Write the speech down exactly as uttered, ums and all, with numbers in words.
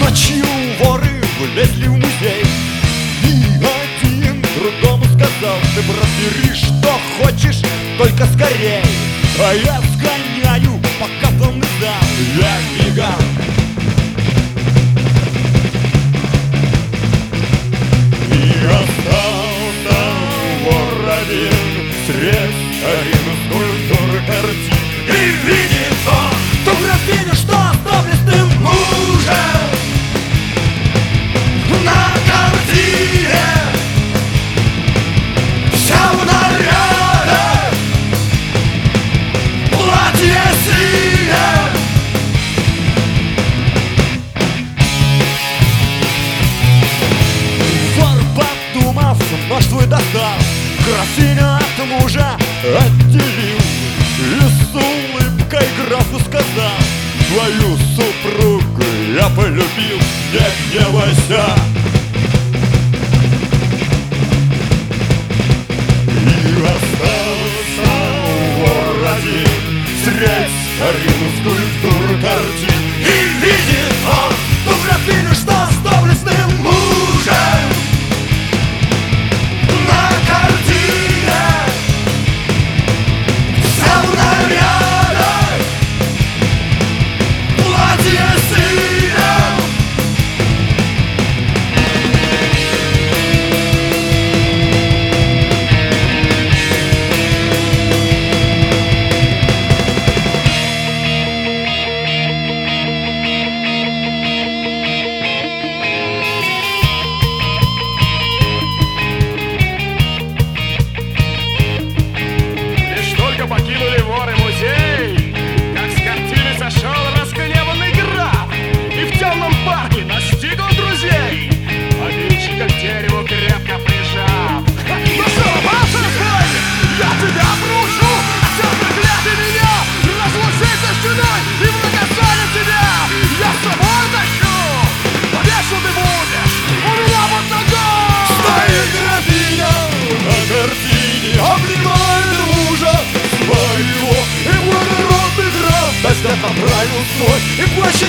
Ночью воры влезли в музей, и один другому сказал: ты, брат, бери, что хочешь, только скорей. А я сгоняю, пока полный зал, я гигант. И остался вор один средь арен, скульптур, картин. И видит он ту графиню, что с доблестным мужем на картине, вся в нарядах, платье синее. Вор, подумав, нож свой достал, графиню от мужа отделил и с улыбкой графу сказал: твою супругу я полюбил, не гневайся. И остался вор один средь арен, скульптур, картин. И видит он ту графиню, что с доблестным мужем на картине, вся в нарядах, платье синее. Лишь только покинули воры музей, как с картины сошел разгневанный граф и в темном парке настиг он друзей, обидчика к дереву крепко прижав. Ну что, вас разбойник, я тебя брошу, все проклятый меня, разлучить со стеной и в наказание тебя я с собой тащу. Повешу ты будешь у меня под ногой. Стоит графиня на картине, обнимает мужа своего, и благородный граф достав поправил свой и плащ